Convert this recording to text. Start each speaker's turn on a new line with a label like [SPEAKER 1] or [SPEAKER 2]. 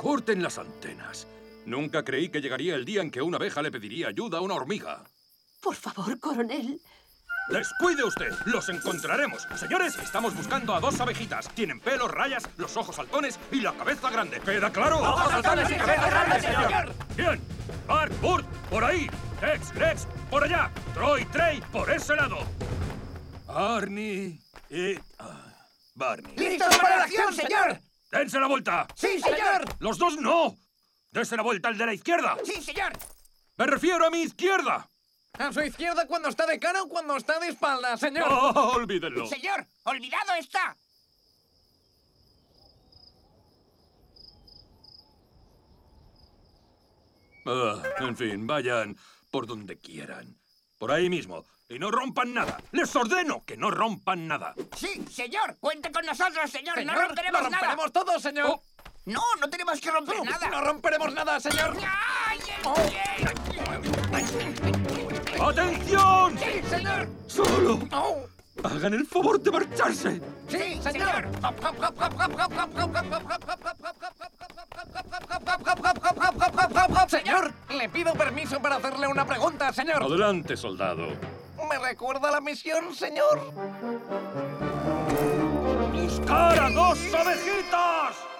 [SPEAKER 1] Corten las antenas. Nunca creí que llegaría el día en que una abeja le pediría ayuda a una hormiga.
[SPEAKER 2] Por favor, coronel.
[SPEAKER 1] ¡Descuide usted! ¡Los encontraremos! Señores, estamos buscando a 2 abejitas. Tienen pelo, rayas, los ojos saltones y la cabeza grande. ¿Queda claro?
[SPEAKER 3] ¡Ojos saltones y cabeza grande, señor!
[SPEAKER 1] Bien. Bart, Burt, por ahí. Tex, Rex, por allá. Troy, Trey, por ese lado. Arnie y... Barney.
[SPEAKER 3] ¡Listos para la acción, señor!
[SPEAKER 1] ¡Dense la vuelta!
[SPEAKER 3] ¡Sí, señor!
[SPEAKER 1] ¡Los dos no! ¡Dense la vuelta al de la izquierda!
[SPEAKER 3] ¡Sí, señor!
[SPEAKER 1] ¡Me refiero a mi izquierda!
[SPEAKER 4] A su izquierda cuando está de cara o cuando está de espalda, señor.
[SPEAKER 1] ¡Oh, olvídenlo!
[SPEAKER 3] Señor, olvidado está.
[SPEAKER 1] En fin, vayan por donde quieran. Por ahí mismo. Y no rompan nada. Les ordeno que no rompan nada.
[SPEAKER 3] Sí, señor. Cuente con nosotros, señor.
[SPEAKER 4] Señor,
[SPEAKER 3] no romperemos
[SPEAKER 4] lo romperemos
[SPEAKER 3] nada.
[SPEAKER 4] todo, señor.
[SPEAKER 1] Oh.
[SPEAKER 3] No, no tenemos que romper nada.
[SPEAKER 4] No romperemos nada, señor.
[SPEAKER 3] ¡Ay, el
[SPEAKER 1] ¡Atención!
[SPEAKER 3] ¡Sí, señor!
[SPEAKER 1] ¡Solo!
[SPEAKER 4] Oh.
[SPEAKER 1] ¡Hagan el favor de marcharse!
[SPEAKER 3] ¡Sí, señor!
[SPEAKER 4] Señor, le pido permiso para hacerle una pregunta, señor.
[SPEAKER 1] Adelante, soldado.
[SPEAKER 4] ¿Me recuerda la misión, señor?
[SPEAKER 1] ¡Buscar a 2 abejitas!